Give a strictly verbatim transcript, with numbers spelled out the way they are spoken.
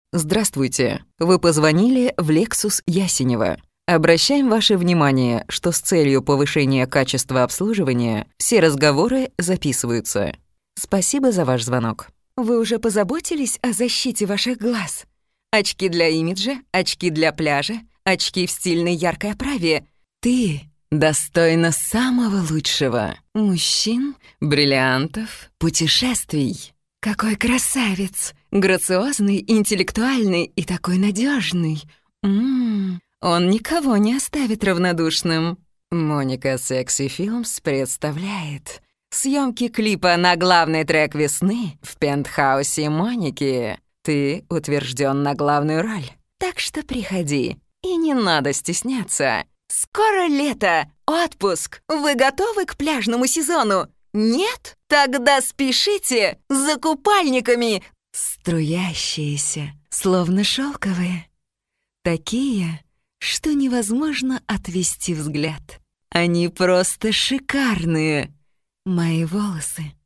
Здравствуйте. Вы позвонили в Lexus Ясенево. Обращаем ваше внимание, что с целью повышения качества обслуживания все разговоры записываются. Спасибо за ваш звонок. Вы уже позаботились о защите ваших глаз? Очки для имиджа, очки для пляжа, очки в стильной яркой оправе. Ты достойна самого лучшего. Мужчин, бриллиантов, путешествий. Какой красавец! Грациозный, интеллектуальный и такой надежный. Ммм, он никого не оставит равнодушным. Моника Секси Филмс представляет съемки клипа на главный трек весны в пентхаусе Моники. Ты утвержден на главную роль. Так что приходи, и не надо стесняться. Скоро лето, отпуск. Вы готовы к пляжному сезону? Нет? Тогда спешите за купальниками. Струящиеся, словно шелковые. Такие, что невозможно отвести взгляд. Они просто шикарные. Мои волосы